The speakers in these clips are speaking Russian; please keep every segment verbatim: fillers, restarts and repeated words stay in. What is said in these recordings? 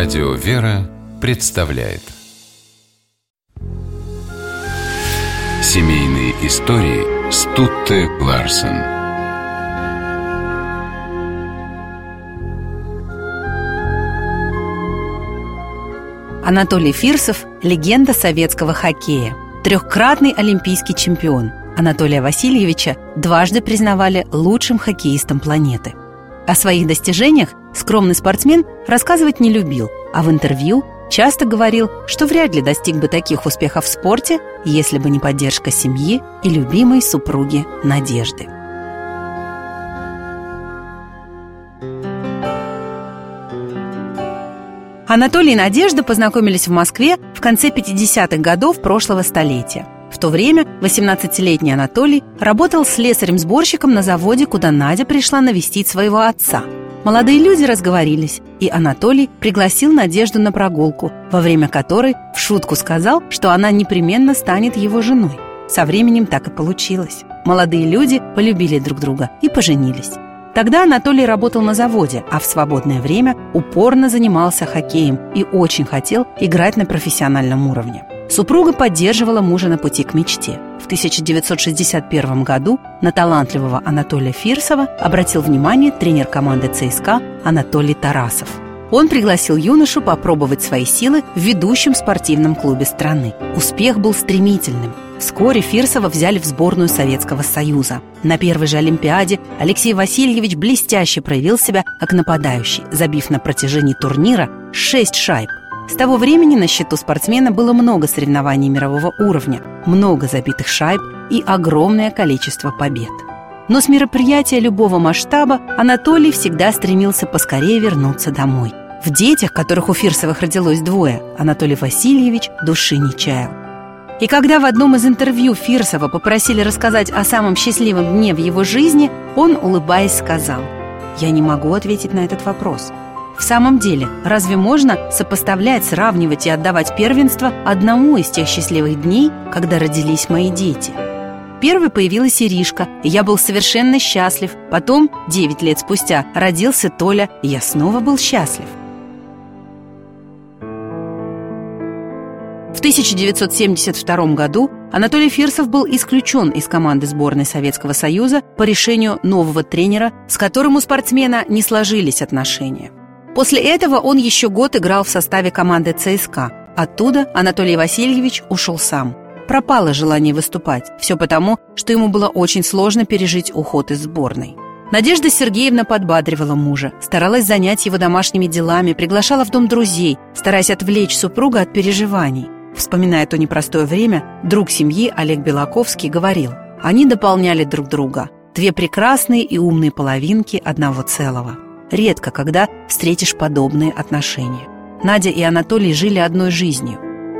Радио «Вера» представляет Семейные истории Стутте Ларсен. Анатолий Фирсов – легенда советского хоккея, трехкратный олимпийский чемпион. Анатолия Васильевича дважды признавали лучшим хоккеистом планеты. О своих достижениях скромный спортсмен рассказывать не любил, а в интервью часто говорил, что вряд ли достиг бы таких успехов в спорте, если бы не поддержка семьи и любимой супруги Надежды. Анатолий и Надежда познакомились в Москве в конце пятидесятых годов прошлого столетия. В то время восемнадцатилетний Анатолий работал слесарем-сборщиком на заводе, куда Надя пришла навестить своего отца. Молодые люди разговорились, и Анатолий пригласил Надежду на прогулку, во время которой в шутку сказал, что она непременно станет его женой. Со временем так и получилось. Молодые люди полюбили друг друга и поженились. Тогда Анатолий работал на заводе, а в свободное время упорно занимался хоккеем и очень хотел играть на профессиональном уровне. Супруга поддерживала мужа на пути к мечте. В тысяча девятьсот шестьдесят первом году на талантливого Анатолия Фирсова обратил внимание тренер команды ЦСКА Анатолий Тарасов. Он пригласил юношу попробовать свои силы в ведущем спортивном клубе страны. Успех был стремительным. Вскоре Фирсова взяли в сборную Советского Союза. На первой же Олимпиаде Алексей Васильевич блестяще проявил себя как нападающий, забив на протяжении турнира шесть шайб. С того времени на счету спортсмена было много соревнований мирового уровня, много забитых шайб и огромное количество побед. Но с мероприятия любого масштаба Анатолий всегда стремился поскорее вернуться домой. В детях, которых у Фирсовых родилось двое, Анатолий Васильевич души не чаял. И когда в одном из интервью Фирсова попросили рассказать о самом счастливом дне в его жизни, он, улыбаясь, сказал: «Я не могу ответить на этот вопрос. В самом деле, разве можно сопоставлять, сравнивать и отдавать первенство одному из тех счастливых дней, когда родились мои дети? Первой появилась Иришка, и я был совершенно счастлив. Потом, девять лет спустя, родился Толя, и я снова был счастлив». В тысяча девятьсот семьдесят втором году Анатолий Фирсов был исключен из команды сборной Советского Союза по решению нового тренера, с которым у спортсмена не сложились отношения. После этого он еще год играл в составе команды ЦСКА. Оттуда Анатолий Васильевич ушел сам. Пропало желание выступать. Все потому, что ему было очень сложно пережить уход из сборной. Надежда Сергеевна подбадривала мужа, старалась занять его домашними делами, приглашала в дом друзей, стараясь отвлечь супруга от переживаний. Вспоминая то непростое время, друг семьи Олег Белаковский говорил: «Они дополняли друг друга, две прекрасные и умные половинки одного целого». Редко когда встретишь подобные отношения. Надя и Анатолий жили одной жизнью.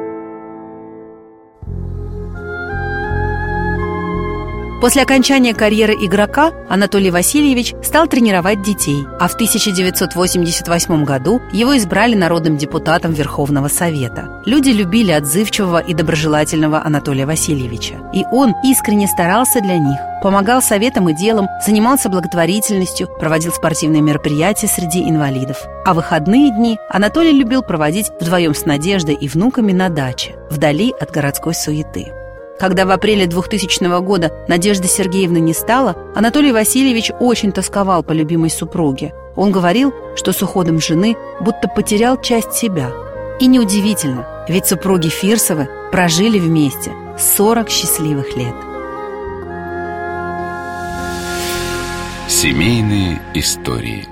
После окончания карьеры игрока Анатолий Васильевич стал тренировать детей, а в тысяча девятьсот восемьдесят восьмом году его избрали народным депутатом Верховного Совета. Люди любили отзывчивого и доброжелательного Анатолия Васильевича, и он искренне старался для них, помогал советам и делам, занимался благотворительностью, проводил спортивные мероприятия среди инвалидов. А выходные дни Анатолий любил проводить вдвоем с Надеждой и внуками на даче, вдали от городской суеты. Когда в апреле двухтысячного года Надежды Сергеевны не стало, Анатолий Васильевич очень тосковал по любимой супруге. Он говорил, что с уходом жены будто потерял часть себя. И неудивительно, ведь супруги Фирсовы прожили вместе сорок счастливых лет. Семейные истории.